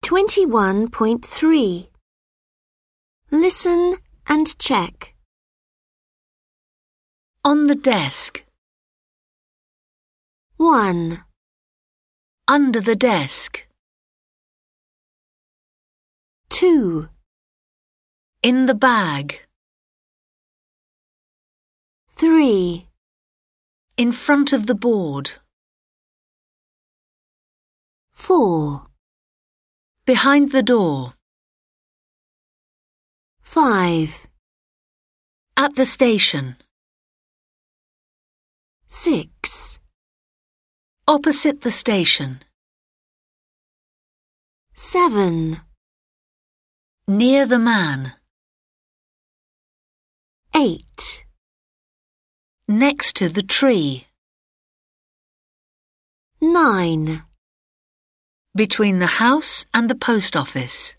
21.3. Listen and check. On the desk. 1, Under the desk. 2, In the bag. 3, In front of the board. 4, Behind the door. 5, At the station. 6, Opposite the station. 7, Near the man. 8, Next to the tree. 9, Between the house and the post office.